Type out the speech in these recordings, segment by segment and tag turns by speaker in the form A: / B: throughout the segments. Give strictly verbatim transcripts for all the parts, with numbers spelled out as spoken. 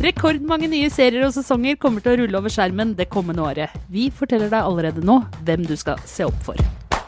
A: Rekordmange nye serier og sesonger kommer til å rulle over skjermen det kommende året. Vi forteller deg allerede nå hvem du skal se opp for.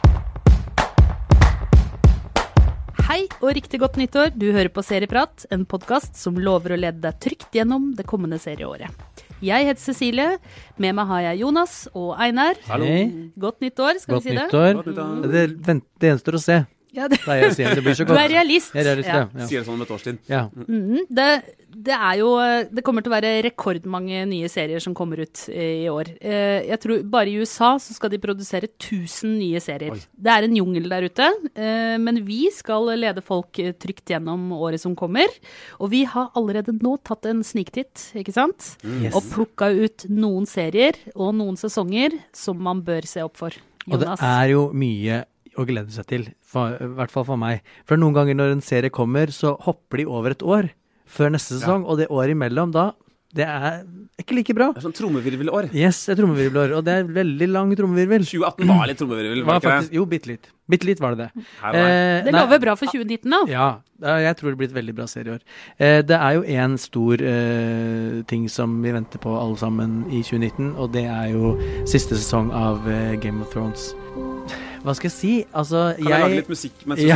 A: Hei og riktig godt nyttår. Du hører på Serieprat, en podcast som lover å lede deg trygt gjennom det kommende serieåret. Jeg heter Cecilie, med meg har jeg Jonas og Einar.
B: Hallo.
A: Godt nyttår, skal
C: godt
A: vi si det?
C: Nyttår.
B: Godt nyttår.
C: Det, vent, det gjenstår å se.
A: Ja, det...
C: Nei, jeg sier, det blir så godt.
A: Du er realist.
C: Jeg er realist, ja. ja.
B: Sier det sånn om et års tid.
C: ja.
A: Mm, det, det er jo, det kommer til å være rekordmange nye serier som kommer ut i år. Jeg tror bare i U S A så skal de produsere tusen nye serier. Oi. Det er en jungel der ute, men vi skal lede folk trygt gjennom året som kommer. Og vi har allerede nå tatt en sniktitt, ikke sant? Yes. Og plukket ut noen serier og noen sesonger som man bør se opp for. Jonas.
C: Og det er jo mye å glede seg til, for, i hvert fall for meg. For noen ganger når en serie kommer, så hopper de over et år før neste sesong, ja. Og det året imellom da, det er ikke like bra.
B: Det er sånn trommevirvelår.
C: Yes, det er trommevirvelår, og det er veldig lang trommevirvel.
B: tjue atten var litt trommevirvel, var ikke det?
C: Jo, bitte litt. Bitte litt var det det.
B: Her var det.
C: Eh,
A: det lover bra for tjue nitten da.
C: Ja, jeg tror det blir et veldig bra serie i år. Eh, det er jo en stor eh, ting som vi venter på alle sammen i tjue nitten, og det er jo siste sesong av eh, Game of Thrones. Hva skal jeg si? Altså,
B: kan jeg, jeg lage litt musikk mens du
C: ja.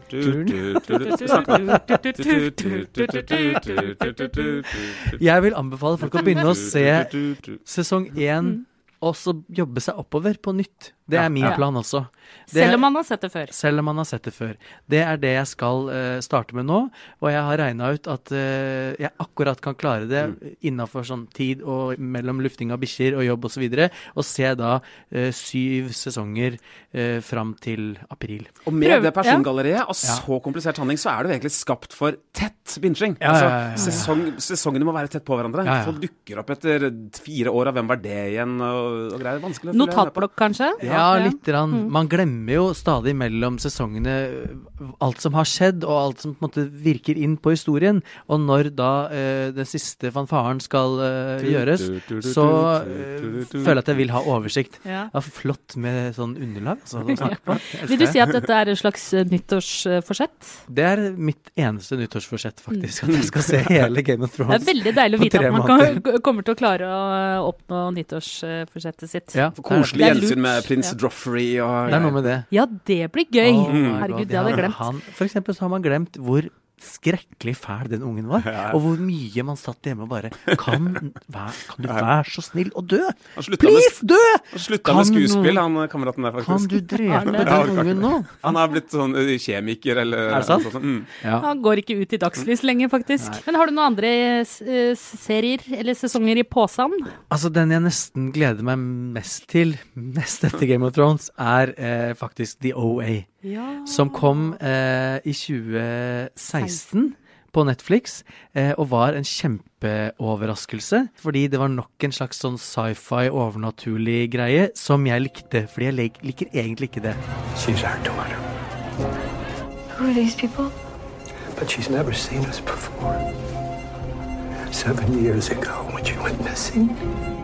C: snakker? Jeg vil anbefale folk å begynne å se sesong én og så jobbe seg oppover på nytt. Det er min ja. plan også. Det
A: selv om man har sett det før.
C: Selv om man har sett det før. Det er det jeg skal uh, starte med nå, og jeg har regnet ut at uh, jeg akkurat kan klare det mm. innenfor sånn tid og mellom lufting av bikkjer og jobb og så videre, og se da uh, syv sesonger uh, fram til april.
B: Og med Prøv. det persongalleriet og så ja. komplisert handling, så er det egentlig skapt for tett binging.
C: Ja,
B: altså,
C: ja, ja, ja.
B: Sesong, sesongene må være tett på hverandre.
C: Ja, ja.
B: Folk dukker opp etter fire år av hvem var det igjen, og, og greier. Vanskelig å følge
A: Notatblokk kanskje?
C: Ja, ja litt rann. Mm. Man glemmer jo stadig mellom sesongene alt som har skjedd, og alt som på en måte virker inn på historien. Og når da uh, den siste fanfaren skal uh, gjøres, så uh, føler jeg at jeg vil ha oversikt. Ja. Det er flott med sånn underlag. Altså,
A: ja. Vil du si at dette er en slags nyttårsforsett?
C: Det er mitt eneste nyttårsforsett, faktisk. At jeg skal se hele Game of Thrones.
A: Det er veldig deilig å vite at man kan, kommer til å klare å oppnå nyttårsforsettet sitt.
C: Ja,
B: for koselig gjensyn med prins ja. Joffrey og
C: det er noe med det.
A: Ja, det blir gøy.
C: Oh,
A: Herregud, det hadde jeg glemt.
C: Han, for eksempel så har man glemt hvor skrekkelig fæl den ungen var, ja. og hvor mye man satt hjemme og bare kan, vær, kan du være så snill og dø? Please, dø!
B: Han slutta med skuespill, han kameraten der faktisk.
C: Kan du drepe den ungen nå?
B: Han har blitt sånn kjemiker eller
C: er det sant?
B: Sånn. Mm.
A: Ja. Han går ikke ut i dagslys lenger faktisk. Nei. Men har du noen andre serier eller sesonger i påsand?
C: Altså den jeg nesten gleder meg mest til, mest etter Game of Thrones, er eh, faktisk The O A. Ja. Som kom eh, i tjue seksten på Netflix, eh, og var en kjempeoverraskelse, fordi det var nok en slags sånn sci-fi overnaturlig greie som jeg likte, fordi jeg lik- liker egentlig ikke det.
D: She's our daughter.
E: Who are these people?
D: But she's never seen us before. Seven years ago when she went missing,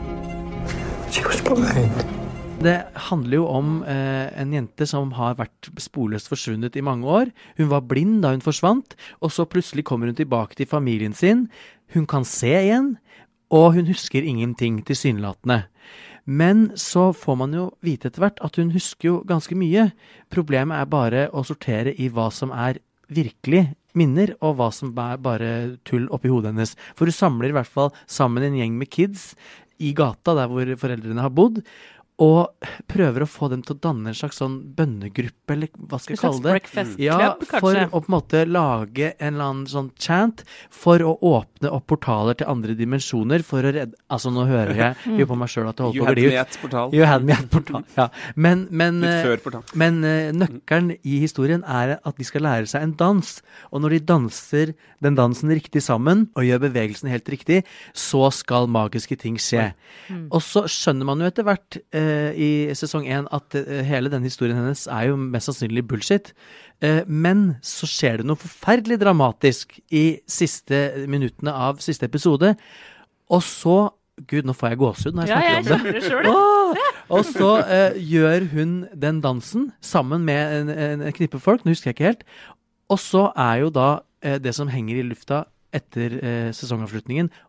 D: she was blind.
C: Det handler jo om eh, en jente som har vært sporløst forsvunnet i mange år. Hun var blind da hun forsvant, og så plutselig kommer hun tilbake til familien sin. Hun kan se igjen, og hun husker ingenting tilsynelatende. Men så får man jo vite etter hvert at hun husker jo ganske mye. Problemet er bare å sortere i hva som er virkelig minner, og hva som er bare tull oppi hodet hennes. For hun samler i hvert fall sammen en gjeng med kids i gata der hvor foreldrene har bodd, og prøver å få dem til å danne en slags sånn bønnegruppe, eller hva skal jeg kalle det?
A: Breakfast club,
C: ja,
A: kanskje?
C: For å på en måte lage en eller annen sånn chant, for å åpne opp portaler til andre dimensjoner, for å redde, altså nå hører jeg jo på meg selv at det holder på å gli ut.
B: You had me at portal.
C: You had me at portal, ja. Men, men,
B: Litt før portal.
C: Men nøkkelen i historien er at de skal lære seg en dans, og når de danser den dansen riktig sammen, og gjør bevegelsen helt riktig, så skal magiske ting skje. Mm. Og så skjønner man jo etter hvert, eh, i sesong én at uh, hele den historien hennes er jo mest sannsynlig bullshit. Uh, men så skjer det noe forferdelig dramatisk i siste minuttene av siste episode. Og så, gud, nå får jeg gåsehud når jeg
A: ja,
C: snakker om det.
A: det selv.
C: Oh! Og så uh, gjør hun den dansen sammen med en, en, en knippe folk, nå husker jeg ikke helt. Og så er jo da uh, det som henger i lufta etter uh, sesongavslutningen,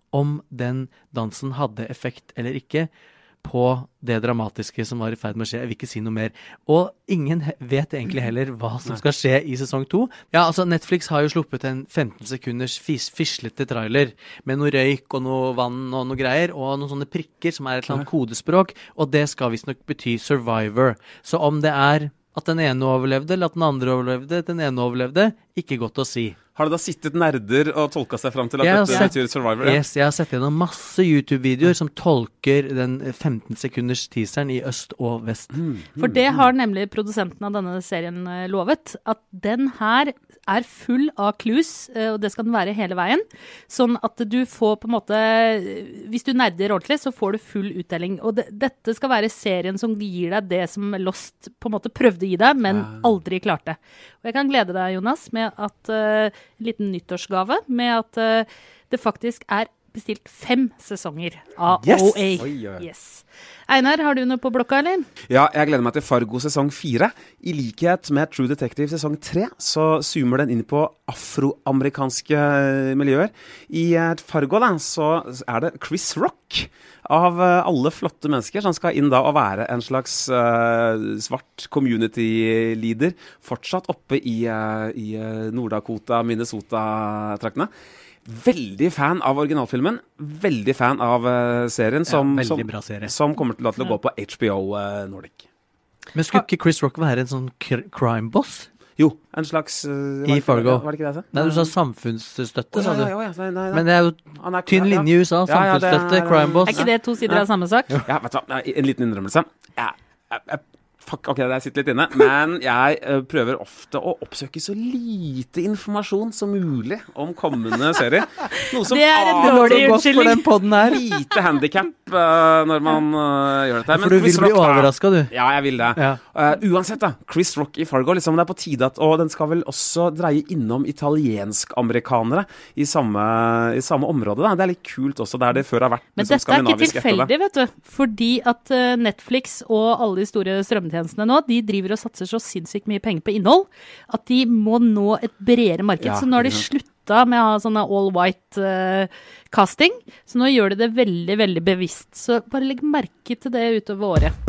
C: om den dansen hadde effekt eller ikke på det dramatiske som var i ferd med å skje. Jeg vil ikke si noe mer. Og ingen vet egentlig heller hva som skal skje i sesong to. Ja, altså Netflix har jo sluppet en femten sekunders fis fislete trailer med noe røyk og noe vann og noe greier, og noen sånne prikker som er et eller annet kodespråk, og det skal visst nok bety Survivor. Så om det er at den ene overlevde, eller at den andre overlevde, den ene overlevde, ikke godt å si.
B: Har det da sittet nerder og tolket seg frem til at
C: Jeg har
B: dette
C: sett-
B: betyr Survivor? Ja?
C: Yes, jeg har sett gjennom masse YouTube-videoer som tolker den femten sekunders teaseren i øst og vest.
A: For det har nemlig produsenten av denne serien eh, lovet, at den her er full av clues, eh, og det skal den være hele veien. Sånn at du får på en måte, hvis du nerder ordentlig, så får du full utdeling. Og det, dette skal være serien som gir deg det som Lost på en måte prøvde å gi deg, men aldri klarte. Og jeg kan glede deg, Jonas, med at eh, en liten nyttårsgave, med at eh, det faktisk er bestilt fem sesonger av
C: Yes!
A: O A.
B: Oi, oi.
A: Yes. Einar, har du noe på blokka, eller?
B: Ja, jeg gleder meg til Fargo sesong fire. I likhet med True Detective sesong tre, så zoomer den inn på afroamerikanske eh, miljøer. I eh, Fargo da, så er det Chris Rock av eh, alle flotte mennesker som skal inn da og være en slags eh, svart community-leader, fortsatt oppe i, eh, i eh, Nord-Dakota, Minnesota-traktene. Veldig fan av originalfilmen, veldig fan av uh, serien, som,
C: veldig
B: som,
C: bra serie.
B: som kommer til, til å gå på H B O uh, Nordic.
C: Men skulle ikke Chris Rock være en sånn kr crime boss?
B: Jo, en slags uh,
C: I Fargo.
B: Var det ikke det jeg sa?
C: Nei, du sa samfunnsstøtte, sa du.
B: Ja, ja, ja, nei, nei, nei.
C: Men det er jo
B: Han er-
C: tynn
B: ja, ja.
C: linje i U S A,
B: Ja, ja, det er-
C: samfunnsstøtte, crime boss.
A: Er ikke det to sider av samme sak?
B: Ja, vet du hva, Nei, en liten innrømmelse. Ja, jeg, jeg, fuck, ok, det sitter litt inne, men jeg uh, prøver ofte å oppsøke så lite informasjon som mulig om kommende serier. Noe som
A: Det er en
B: av og
A: dårlig
B: til
C: Godt for
A: unnskyldning.
C: den podden her.
B: lite handicap uh, når man uh, gjør dette her.
C: For du vil
B: Chris
C: bli
B: Rock, da-
C: overrasket, du.
B: Ja, jeg vil det.
C: Ja.
B: Uh, uansett da, Chris Rock i Fargo, liksom det er på tide at, og den skal vel også dreie innom italiensk-amerikanere i samme, i samme område da. Det er litt kult også, der det før har vært
A: Men
B: liksom,
A: dette er ikke
B: skandinavisk etter det.
A: tilfeldig, vet du. Fordi at eh, Netflix og alle de store strømmetjenestene nå, de driver og satser så sinnssykt mye penger på innhold, at de må nå et bredere marked.
B: Ja,
A: så nå har de
B: ikke sant.
A: slutta med å ha sånne all white eh, casting, så nå gjør de det veldig, veldig bevisst. Så bare legg merke til det utover året.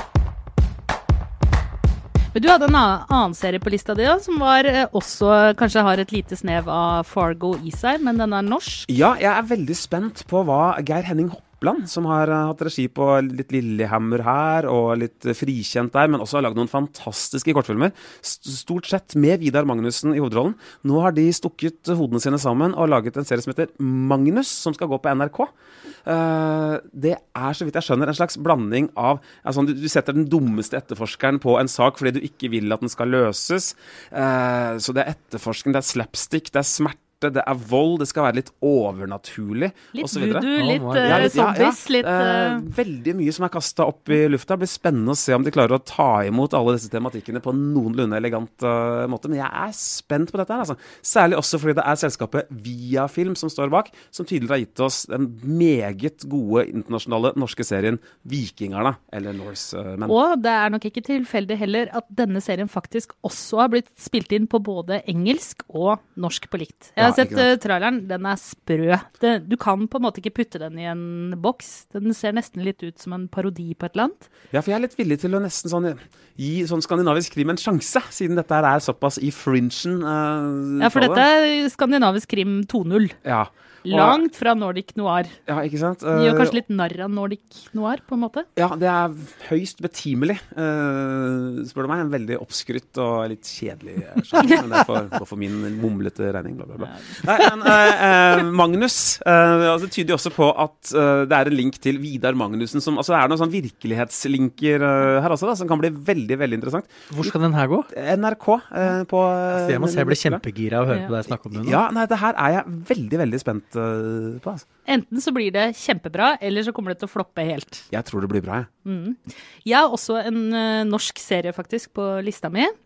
A: Men du hadde en annen, annen serie på lista di, da, som var eh, også, kanskje har et lite snev av Fargo i seg, men den er norsk.
B: Ja, jeg er veldig spent på hva Geir Henning Hoppland, som har uh, hatt regi på litt Lillehammer her, og litt uh, frikjent der, men også har laget noen fantastiske kortfilmer, st stort sett med Vidar Magnussen i hovedrollen. Nå har de stukket hodene sine sammen og laget en serie som heter Magnus, som skal gå på N R K. Uh, det er, så vidt jeg skjønner, en slags blanding av altså, du, du setter den dummeste etterforskeren på en sak fordi du ikke vil at den skal løses. Uh, så det er etterforskning, det er slapstick, det er smerte, det er vold, det skal være litt overnaturlig, og
A: Litt
B: så videre.
A: voodoo, litt
C: Oh
A: uh,
C: my God.
B: Ja, litt- ja, ja.
A: zombies, litt...
B: Eh,
A: eh,
B: veldig mye som er kastet opp i lufta. Det blir spennende å se om de klarer å ta imot alle disse tematikkene på en noenlunde elegant eh, måte. Men jeg er spent på dette her, altså. Særlig også fordi det er selskapet Viafilm som står bak, som tydeligere har gitt oss den meget gode internasjonale norske serien Vikingarna, eller Norsemen.
A: Og det er nok ikke tilfeldig heller at denne serien faktisk også har blitt spilt inn på både engelsk og norsk på likt. Jeg har
B: Ja,
A: sett
B: ikke sant.
A: uh, traileren, den er sprø. Det, du kan på en måte ikke putte den i en boks. Den ser nesten litt ut som en parodi på et eller annet.
B: Ja, for jeg er litt villig til å nesten sånn gi sånn skandinavisk krim en sjanse, siden dette her er såpass i fringen. eh,
A: Ja, for
B: fallet.
A: dette er skandinavisk krim to null.
B: Ja. Og-
A: Langt fra Nordic Noir.
B: Ja, ikke sant?
A: De gjør
B: Eh,
A: kanskje litt narr av Nordic Noir, på en måte.
B: Ja, det er høyst betimelig, uh, spør du meg. En veldig oppskrytt og litt kjedelig uh, sjanger, men det får gå for min mumlete regning, bla, bla, bla. Nei, men uh, uh, Magnus, uh, altså, det tyder jo også på at uh, det er en link til Vidar Magnussen, som, altså det er noen sånn virkelighetslinker uh, her også, da, som kan bli veldig, veldig interessant.
C: Hvor skal den her gå?
B: N R K uh, på... Uh,
C: Jeg må se, jeg ble kjempegira av å høre
A: Ja.
C: på deg snakke om det nå.
B: Ja, nei, det her er jeg veldig, veldig spent uh, på, altså.
A: Enten så blir det kjempebra, eller så kommer det til å floppe helt.
B: Jeg tror det blir bra, jeg.
A: Mm. Jeg har også en uh, norsk serie faktisk på lista mi.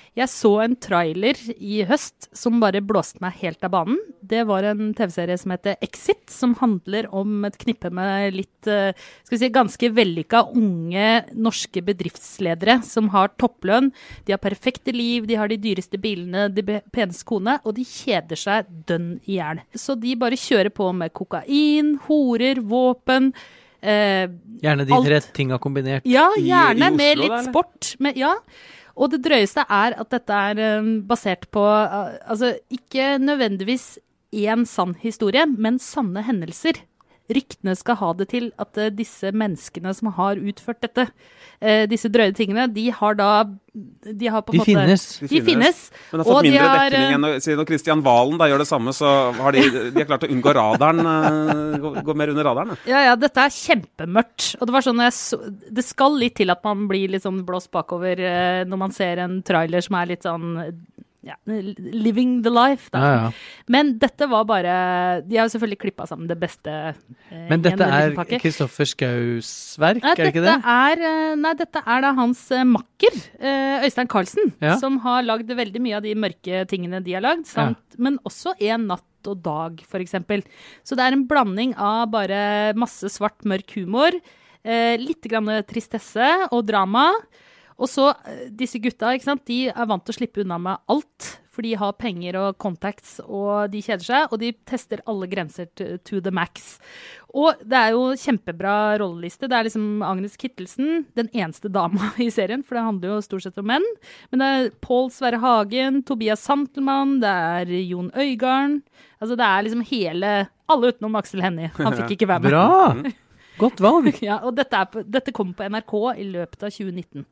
A: Jeg så en trailer i høst som bare blåste meg helt av banen. Det var en tv-serie som heter Exit, som handler om et knippe med litt, uh, skal vi si, ganske vellykka unge norske bedriftsledere som har topplønn. De har perfekte liv, de har de dyreste bilene, de peneste kone, og de kjeder seg dønn i hjel. Så de bare kjører på med kokain, horer, våpen. Uh,
C: gjerne de tre tinga kombinert.
A: Ja, gjerne
B: I, i Oslo,
A: med litt
B: da,
A: sport. Med, ja, og det drøyeste er at dette er um, basert på, uh, altså ikke nødvendigvis en sann historie, men sanne hendelser. Ryktene skal ha det til at uh, disse menneskene som har utført dette, uh, disse drøye tingene, de har da, de har på en
C: De
A: måte...
C: finnes.
A: De, de finnes.
B: Men har fått
A: og
B: mindre
A: de har,
B: dekning enn når- siden når Kristian Valen da gjør det samme, så har de, de har klart å unngå radaren, uh, gå, gå mer under radaren. Da.
A: Ja, ja, dette er kjempemørkt. Og det var sånn, jeg så, det skal litt til at man blir litt sånn blåst bakover uh, når man ser en trailer som er litt sånn, ja, living the life, da.
C: Ja, ja.
A: Men dette var bare, de har jo selvfølgelig klippet sammen det beste uh,
C: Men dette
A: i en
C: er
A: liten pakke.
C: Kristoffer Skaus verk,
A: Nei,
C: er det ikke det?
A: dette er, uh, nei, dette er da hans uh, makker, uh, Øystein Karlsen,
C: Ja.
A: som har lagd veldig mye av de mørke tingene de har lagd, samt, men også En natt og dag, for eksempel. Så det er en blanding av bare masse svart, mørk humor, eh, litt grann tristesse og drama. Og så eh, disse gutta, ikke sant, de er vant til å slippe unna med alt, for de har penger og contacts, og de kjeder seg, og de tester alle grenser to, to the max. Og det er jo kjempebra rolleliste. Det er liksom Agnes Kittelsen, den eneste dama i serien, for det handler jo stort sett om menn. Men det er Pål Sverre Hagen, Tobias Santelmann, det er Jon Øigarden. Altså det er liksom hele, alle utenom Aksel Hennie. Han fikk ikke være med.
C: Bra! Godt valg.
A: Ja, og dette, er på, dette kommer på N R K i løpet av tjue nitten.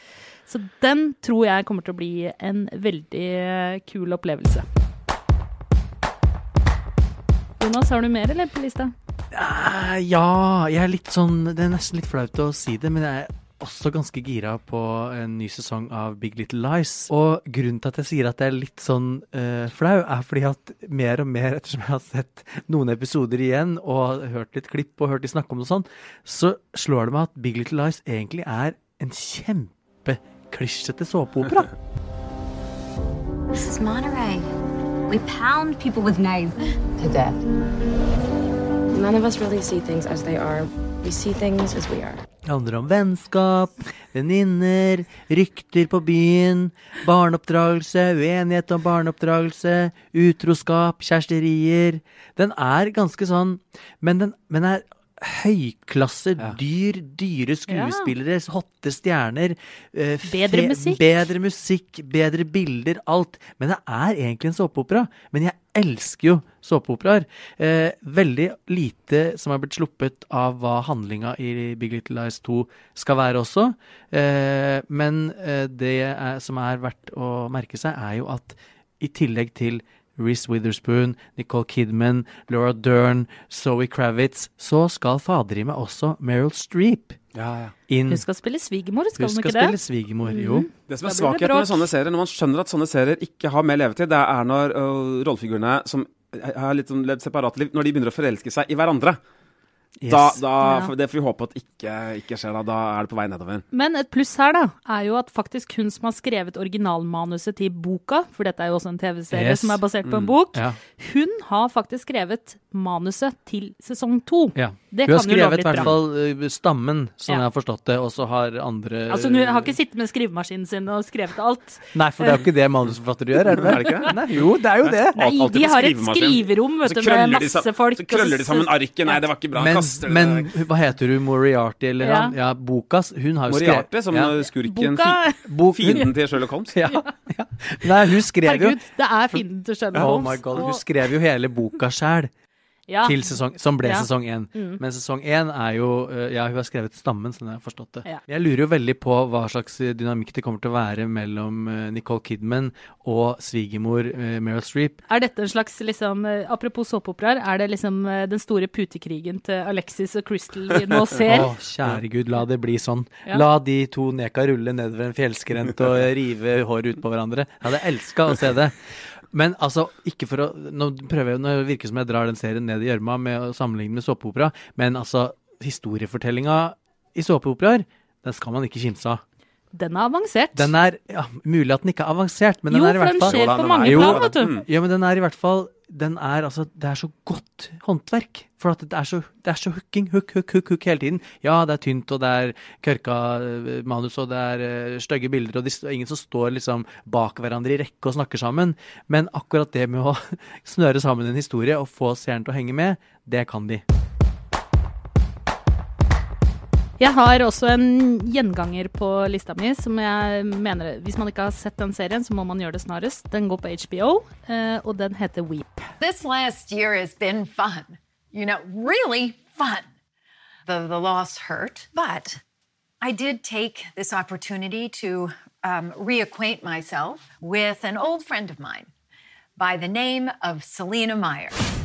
A: Så den tror jeg kommer til å bli en veldig kul opplevelse. Jonas, har du mer eller på lista?
C: Ah, ja, jeg er litt sånn, det er nesten litt flaut å si det, men jeg er også ganske gira på en ny sesong av Big Little Lies. Og grunnen til at jeg sier at jeg er litt sånn uh, flau, er fordi at mer og mer, ettersom jeg har sett noen episoder igjen, og hørt litt klipp og hørt de snakke om det sånn, så slår det meg at Big Little Lies egentlig er en kjempeklisjete såpeopera.
F: This is Monterey. We pound people with knives to death.
E: None of us really see things as they are. We see things as we are.
C: Det handler om vennskap, venninner, rykter på byen, barneoppdragelse, uenighet om barneoppdragelse, utroskap, kjæresterier. Den er ganske sånn, men den men er høyklasse,
B: Ja.
C: dyr, dyre skuespillere, hotte stjerner, eh,
A: Bedre
C: fe-
A: musikk.
C: bedre musikk, bedre bilder, alt. Men det er egentlig en såpeopera. Men jeg elsker jo såpeoperaer. Eh, veldig lite som har blitt sluppet av hva handlinga i Big Little Lies to skal være også. Eh, men eh, det er, som er verdt å merke seg, er jo at i tillegg til Reese Witherspoon, Nicole Kidman, Laura Dern, Zoe Kravitz, så skal faderime også Meryl Streep
B: Ja, ja.
C: inn.
A: Hun skal spille svigermor, skal
C: Hun
A: hun
C: skal
A: ikke det?
C: spille svigermor, jo.
B: Det som er
A: Da blir det
B: svakheten
A: bråk.
B: med sånne serier, når man skjønner at sånne serier ikke har mer levetid, det er når uh, rollefigurene som har litt sånn levd separate liv, når de begynner å forelske seg i hverandre.
C: Yes.
B: Da, da,
A: Ja.
B: for Det får vi håpe at ikke, ikke skjer da. Da er det på vei nedover.
A: Men et pluss her da, er jo at faktisk hun som har skrevet originalmanuset til boka, for dette er jo også en tv-serie
C: Yes.
A: som er basert på en bok,
C: Ja.
A: hun har faktisk skrevet manuset til sesong to.
C: Ja.
A: Det
C: Hun har
A: kan jo love
C: skrevet i
A: litt
C: hvert
A: bra.
C: fall uh, stammen, sånn
A: Ja.
C: jeg har forstått det, og så har andre
A: Altså hun har ikke sittet med skrivemaskinen sin og skrevet alt.
C: Nei, for det er jo ikke det manusforfattere gjør, er det vel?
B: Er det ikke det?
C: Nei, jo, det er jo det.
A: Nei,
B: Alltid
A: de
B: på
A: har et
B: skrivemaskin.
A: skriverom, vet
B: Så
A: du,
B: krøller
A: med
B: de
A: masse
B: sa-
A: folk.
B: Så krøller de sammen arket. Nei, det var ikke bra.
C: Men,
B: Kaster det.
C: men hva heter hun? Moriarty, eller
A: Ja.
C: han? Ja, Bokas. Hun har jo
B: Moriarty som
C: ja.
B: skurken,
A: Boka,
B: fi,
C: Bo-
B: fienden til Sherlock Holmes.
C: Ja, ja. Nei, hun skrev jo
A: herregud, det er fienden til Sherlock
C: Oh
A: Holmes.
C: my god, hun
A: og-
C: skrev jo hele boka selv
A: ja.
C: til sesong, som ble
A: Ja.
C: sesong én.
A: Mm.
C: Men sesong én er jo, uh, ja, hun har skrevet stammen, sånn jeg har forstått det.
A: Ja.
C: Jeg lurer jo veldig på hva slags dynamikk det kommer til å være mellom uh, Nicole Kidman og svigermor uh, Meryl Streep.
A: Er dette en slags, liksom, eh, apropos såpeoperaer, er det liksom eh, den store putekrigen til Alexis og Crystal vi nå ser?
C: Å, kjære Gud, la det bli sånn.
A: Ja.
C: La de to neka rulle nedover en fjellskrent og rive håret ut på hverandre. Jeg hadde elsket å se det. Men altså, ikke for å, nå prøver jeg, nå virker det som jeg drar den serien ned i gjørma med å sammenligne med såpeopera, men altså, historiefortellinga i såpeoperaer, den skal man ikke kimse av.
A: Den er avansert.
C: Den er, ja, mulig at den ikke er avansert, men den
A: jo,
C: er i hvert fall...
A: Jo, for den skjer på mange
C: jo,
A: plan, vet du.
C: Ja, men den er i hvert fall, den er, altså, det er så godt håndverk, for at det er så, det er så hooking, hook, hook, hook, hook hele tiden. Ja, det er tynt, og det er kørka manus, og det er uh, stygge bilder, og det er ingen som står liksom bak hverandre i rekke og snakker sammen, men akkurat det med å snøre sammen en historie og få seeren til å henge med, det kan de.
A: Jeg har også en gjenganger på lista mi, som jeg mener, hvis man ikke har sett den serien, så må man gjøre det snarest. Den går på H B O, uh, og den heter Weep.
G: This last year has been fun. You know, really fun. The, the loss hurt, but I did take this opportunity to um, reacquaint myself with an old friend of mine by the name of Selena Meyer.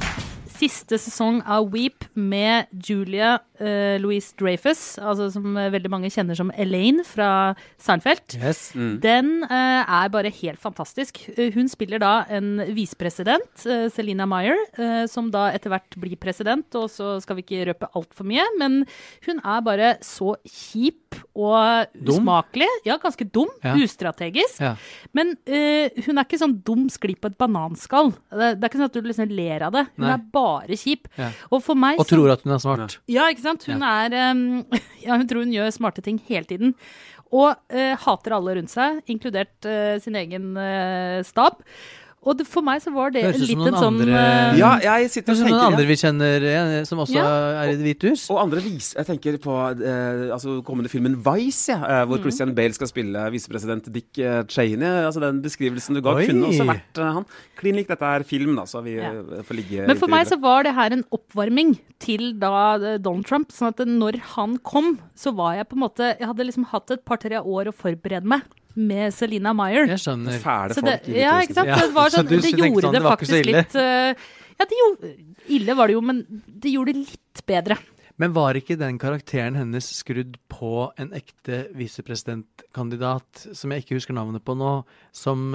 A: Siste sesong av Weep med Julia uh, Louis-Dreyfus, altså som veldig mange kjenner som Elaine fra Seinfeld.
C: Yes.
B: Mm.
A: Den uh, er bare helt fantastisk. Uh, hun spiller da en visepresident, uh, Selena Meyer, uh, som da etter hvert blir president, og så skal vi ikke røpe alt for mye, men hun er bare så kjip og
C: dum.
A: Usmakelig. Ja, ganske dum,
C: ja.
A: Ustrategisk.
C: Ja.
A: Men uh, hun er ikke sånn dum skli på et bananskall. Det, det er ikke sånn at du liksom ler av det. Hun
C: Nei.
A: er bare kjip.
C: Ja.
A: Og for meg...
C: Og tror at hun er smart.
A: Ja, ikke sant? Hun
C: Ja.
A: er... Um, ja, hun tror hun gjør smarte ting hele tiden. Og uh, hater alle rundt seg, inkludert uh, sin egen uh, stab. Og det, for meg så var det
C: Høres ut som
A: litt
C: noen
A: en sånn...
C: andre-
A: uh,
B: Ja, jeg sitter
C: Kanskje
B: og
C: noen
B: tenker
C: andre
B: ja.
C: vi kjenner eh, som også
A: Ja.
C: er i Det hvite hus?
B: Og andre vis, jeg tenker på eh, altså kommende filmen Vice, ja, eh,
A: Mm.
B: hvor Christian Bale skal spille visepresident Dick eh, Cheney. Altså den beskrivelsen du ga,
C: Oi.
B: kunne også vært eh, han. Klin lik dette er film, da, så vi
A: Ja.
B: eh, får ligge
A: Men for
B: inntil
A: meg så
B: videre.
A: var det her en oppvarming til da eh, Donald Trump, sånn at når han kom, så var jeg på en måte, jeg hadde liksom hatt et par-tre år å forberede meg med Selena Meyer.
C: Jeg skjønner.
B: Fæle
A: Så
B: folk
A: det,
B: i
A: ja,
B: Hvite
A: ikke
B: huset.
A: sant?
C: Ja,
A: Det, var
C: så
A: sånn,
C: du
A: det
C: tenkte
A: gjorde
C: sånn,
A: det
C: det var ikke så
A: faktisk
C: ille?
A: litt uh, Ja, det gjorde, ille var det jo, men det gjorde det litt bedre.
C: Men var ikke den karakteren hennes skrudd på en ekte visepresidentkandidat, som jeg ikke husker navnet på nå, som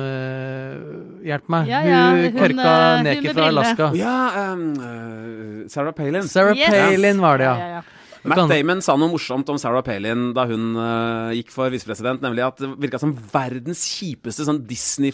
C: uh, hjelp meg?
A: Ja, ja,
C: hun
A: hun,
C: kørka
A: eh, hun
C: neke
A: med
C: fra
A: briller.
C: Alaska.
B: Ja, um, eh, Sarah Palin.
C: Sarah
A: Yes.
C: Palin var det, ja.
A: Ja, ja, ja.
B: Matt
C: Kan-
B: Damon sa noe morsomt om Sarah Palin da hun uh, gikk for visepresident, nemlig at det virket som verdens kjipeste sånn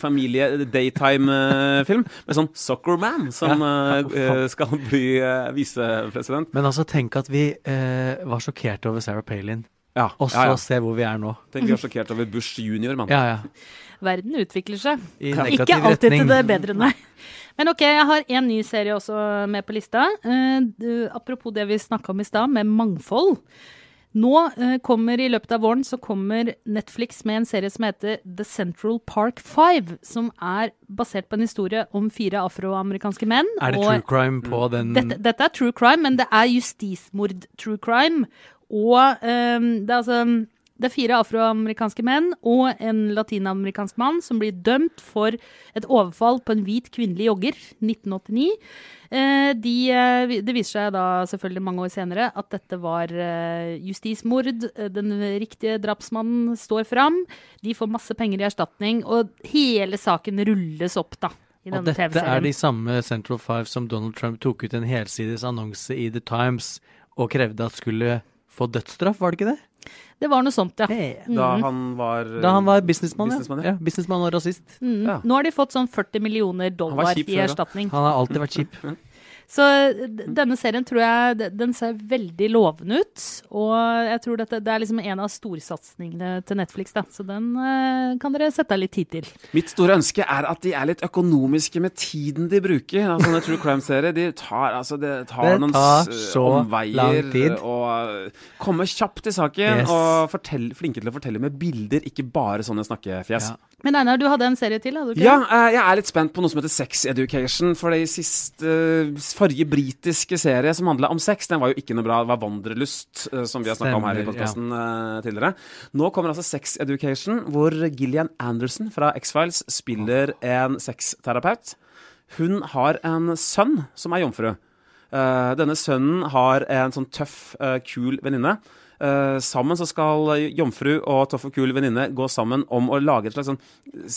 B: Disney-familie-daytime-film, med sånn Soccer Man som
C: Ja.
B: uh, uh, skal bli uh, visepresident.
C: Men altså, tenk at vi eh, var sjokkert over Sarah Palin,
B: Ja,
C: og så
B: ja, ja.
C: se hvor vi er nå.
B: Tenk, vi er sjokkert over Bush junior, mann.
C: Ja, ja.
A: Verden utvikler seg.
C: I
A: Ikke
C: negativ
A: alltid
C: retning.
A: til det bedre, nei. Men ok, jeg har en ny serie også med på lista. Eh, du, apropos det vi snakket om i stad, med mangfold. Nå eh, kommer i løpet av våren så kommer Netflix med en serie som heter The Central Park Five, som er basert på en historie om fire afroamerikanske menn.
C: Er det
A: og-
C: true crime på den?
A: dette, dette er true crime, men det er justismord true crime. Og ehm, det er altså det er fire afroamerikanske menn og en latinamerikansk mann som blir dømt for et overfall på en hvit kvinnelig jogger, nitten åttini. Eh, de, eh, det viser seg da selvfølgelig mange år senere at dette var eh, justismord. Eh, Den riktige drapsmannen står fram. De får masse penger i erstatning, og hele saken rulles opp da. I
C: Og
A: denne
C: dette er
A: T V-serien.
C: de samme Central Five som Donald Trump tok ut en helsides annonse i The Times og krevde at skulle få dødsstraff, var det ikke det?
A: Det var noe sånt, ja.
B: Da han var
C: Da han var businessmann,
B: Businessman,
C: ja.
B: ja.
C: ja. Businessmann og rasist.
A: Mm.
B: Ja.
A: Nå har de fått sånn førti millioner
B: var
A: dollar
B: kjip
A: i
B: før, da.
A: erstatning.
C: Han har alltid vært kjip.
A: Så d- denne serien tror jeg d- den ser veldig lovende ut, og jeg tror dette, det er liksom en av storsatsningene til Netflix, da. Så den eh, kan dere sette av litt tid til.
B: Mitt store ønske er at de er litt økonomiske med tiden de bruker. Altså, en true crime-serie, de tar, altså, det tar
C: Det
B: noen
C: tar
B: s-
C: så
B: omveier
C: lang tid.
B: og uh, kommer kjapt til saken,
C: Yes.
B: og fortell, flinke til å fortelle med bilder, ikke bare sånne snakkefjes.
C: Ja.
A: Men Einar, du hadde en serie til, hadde du ikke?
B: Ja, eh, jeg er litt spent på noe som heter Sex Education, for det siste, eh, forrige britiske serie som handlet om sex, den var jo ikke noe bra, det var Vandrelust, eh, som vi har snakket om her i
C: Stemmer,
B: podcasten eh, tidligere. Nå kommer altså Sex Education, hvor Gillian Anderson fra X-Files spiller en sexterapeut. Hun har en sønn som er jomfru. Eh, denne sønnen har en sånn tøff, eh, kul venninne. Uh, sammen så skal Jomfru og Toff og Kul venninne gå sammen om å lage et slags sånn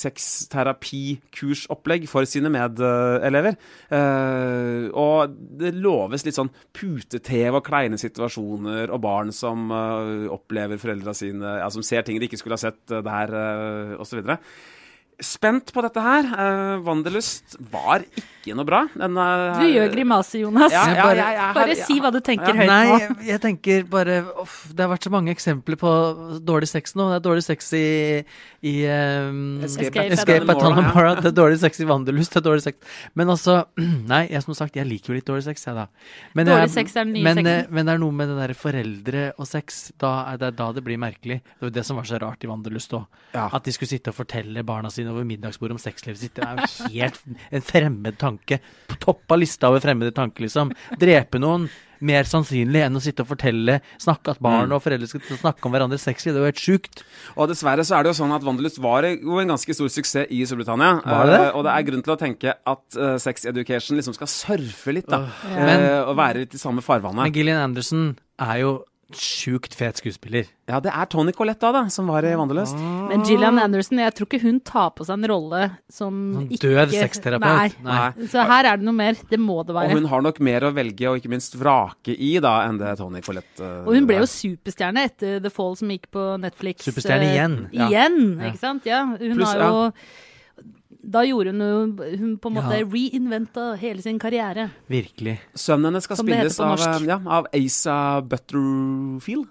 B: sexterapi-kursopplegg for sine medelever. Uh, og det loves litt sånn putetev og kleine situasjoner, og barn som uh, opplever foreldra sine, ja, som ser ting de ikke skulle ha sett uh, der, uh, og så videre. Spent på dette her. Uh, Wanderlust var ikke noe bra. Den, uh,
A: du gjør grimase, Jonas.
B: Ja, ja,
A: bare
B: ja, ja,
A: bare
B: ja,
A: si hva du tenker
C: ja,
A: høyt
C: nei,
A: nå.
C: Nei, jeg tenker bare off, det har vært så mange eksempler på dårlig sex nå. Det er dårlig sex i, i um,
A: Escape,
C: Escape at Dannemora. Det er dårlig sex i Wanderlust. Det er dårlig sex. Men altså, nei, jeg som sagt, jeg liker jo litt dårlig sex, jeg da. Men
A: dårlig
C: jeg,
A: sex er den nye
C: men,
A: sexen.
C: Men det er noe med det der foreldre og sex. Da er det da det blir merkelig. Det var det som var så rart i Wanderlust også.
B: Ja.
C: At de skulle sitte og fortelle barna sine over middagsbordet om sexlivet sitt. Det er jo helt en fremmed tanke. På topp av lista over fremmede tanker, liksom. Drepe noen mer sannsynlig enn å sitte og fortelle, snakke at barn og foreldre skal snakke om hverandres sexliv. Det er jo helt sjukt.
B: Og dessverre så er det jo sånn at Wanderlust var jo en ganske stor suksess i Storbritannia.
C: Var det?
B: Uh, og det er grunn til å tenke at uh, sex education liksom skal surfe litt, da.
C: Uh,
B: uh,
C: men,
B: og være litt i samme farvannet.
C: Men Gillian Anderson er jo sjukt fet skuespiller.
B: Ja, det er Toni Collette da, da som var i Wanderlust.
A: Men Gillian Anderson, jeg tror ikke hun tar på seg en rolle som
C: Sånn
A: ikke...
C: død sexterapeut.
A: Nei.
C: Nei.
A: Så her er det noe mer. Det må det være.
B: Og hun har nok mer å velge, og ikke minst vrake i, da, enn det Toni Collette uh,
A: Og hun ble jo superstjerne etter The Fall som gikk på Netflix.
C: Superstjerne igjen.
A: Uh, igjen,
C: ja.
A: ikke sant? Ja, hun
B: Plus,
A: har jo...
B: ja.
A: Da gjorde hun jo hun på en måte
C: Ja.
A: reinventa hele sin karriere.
C: Virkelig.
B: Sønnen hennes skal
A: Som det
B: spilles
A: heter på
B: av,
A: norsk.
B: ja, av Asa Butterfield.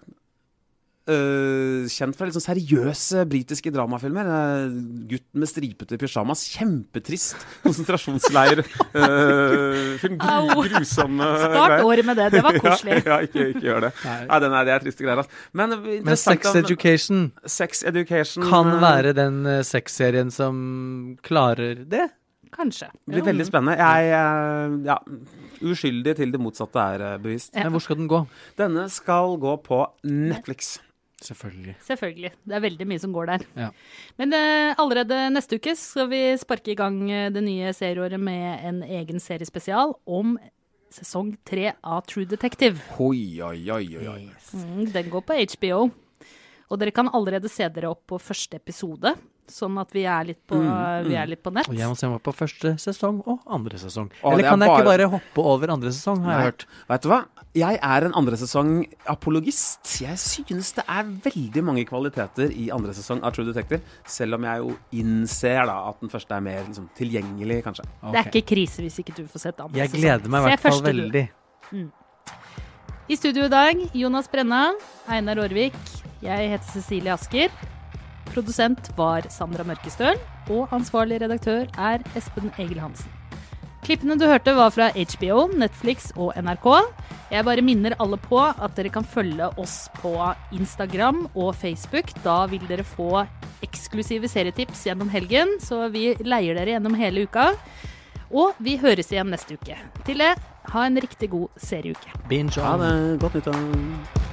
B: Uh, kjent fra litt sånn seriøse britiske dramafilmer. Uh, gutten med stripete pyjamas. Kjempetrist konsentrasjonsleir. Uh, film
A: Au.
B: gru, grusomme
A: Start året med det, det var koselig.
B: Ja, ja ikke, ikke gjør det.
C: Nei.
B: Nei, den er, det er triste greier. Altså. Men, uh,
C: Men
B: interessant
C: Sex
B: om-
C: Education
B: Sex Education
C: kan
B: uh,
C: være den uh, sexserien som klarer det.
A: Kanskje.
B: blir
A: Jo.
B: veldig spennende. Jeg uh, ja, uskyldig til det motsatte er uh, bevist.
A: Ja.
C: Men hvor skal den gå?
B: Denne skal gå på Netflix.
C: Selvfølgelig.
A: Selvfølgelig. Det er veldig mye som går der.
C: Ja.
A: Men eh, allerede neste uke skal vi sparke i gang eh, det nye serieåret med en egen seriespesial om sesong tre av True Detective.
B: Oi, oi, oi, oi, oi.
A: Mm, den går på H B O. Og dere kan allerede se dere opp på første episode, sånn at vi er litt på, vi er litt på nett.
C: Og jeg må se meg på første sesong og andre sesong.
B: Å,
C: Eller
B: det er
C: kan jeg ikke
B: bare-
C: bare hoppe over andre sesong, har jeg
B: Nei.
C: hørt.
B: Vet du hva? Jeg er en andre sesong apologist. Jeg synes det er veldig mange kvaliteter i andre sesong av True Detective, selv om jeg jo innser da at den første er mer liksom, tilgjengelig, kanskje.
A: Det er ikke krise hvis ikke du får sett andre
C: Jeg
A: sesong.
C: gleder meg i
A: Se
C: hvert fall
A: første, du.
C: veldig.
A: I studio i dag, Jonas Brenna, Einar Aarvik, jeg heter Cecilie Asker. Produsent var Sandra Mørkestøl, og ansvarlig redaktør er Espen Egil Hansen. Klippene du hørte var fra H B O, Netflix og N R K. Jeg bare minner alle på at dere kan følge oss på Instagram og Facebook. Da vil dere få eksklusive serietips gjennom helgen, så vi leier dere gjennom hele uka. Og vi høres igjen neste uke. Til det, ha en riktig god serieuke.
C: Binge
B: Ha
C: on.
B: det. Godt nyttår.